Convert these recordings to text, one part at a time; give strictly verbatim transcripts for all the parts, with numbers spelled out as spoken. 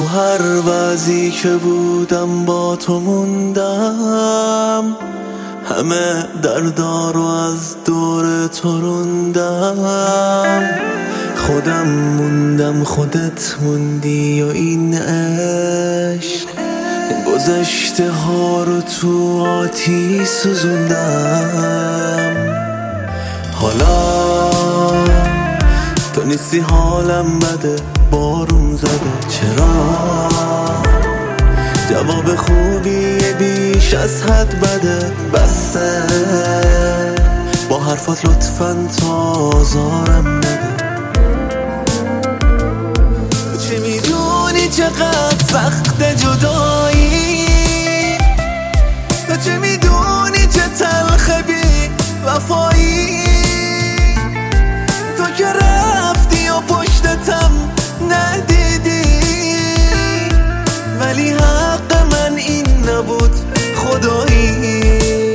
تو هر وضعی که بودم با تو موندم، همه دردارو از دور تو روندم. خودم موندم خودت موندی و این عشق گذشته ها رو تو آتیش سوزوندم. حالا تو نیستی حالم بده، بارون زده چرا؟ جواب خوبی بیش از حد بده، بسته با حرفات لطفاً تا آزارم نده. تو چه میدونی چقدر سخت جدایی؟ تو چه میدونی چه تلخ بی وفایی؟ تو که رفتی و پشتتم ندیدی، ولی حق من این نبود خدایی.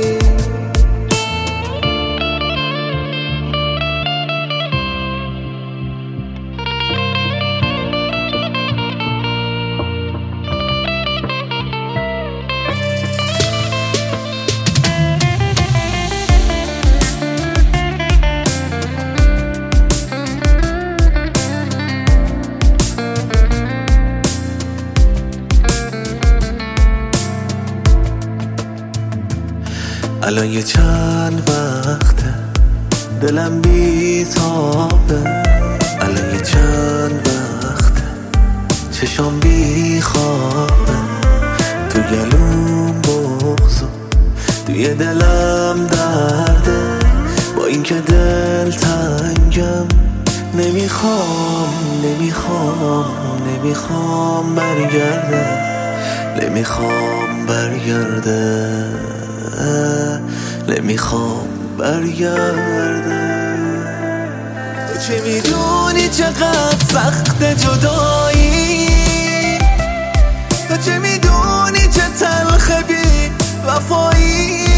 الان یه چند وقته دلم بی تابه، الان یه چند وقته چشام بی خوابه. تو گلوم بغض و توی دلم درده، با اینکه دل تنگم نمیخوام نمیخوام نمیخوام برگرده، نمیخوام برگرده، نمیخوام برگرده. تو چه میدونی چقدر سخت جدایی؟ تو چه میدونی چه تلخ بی وفایی؟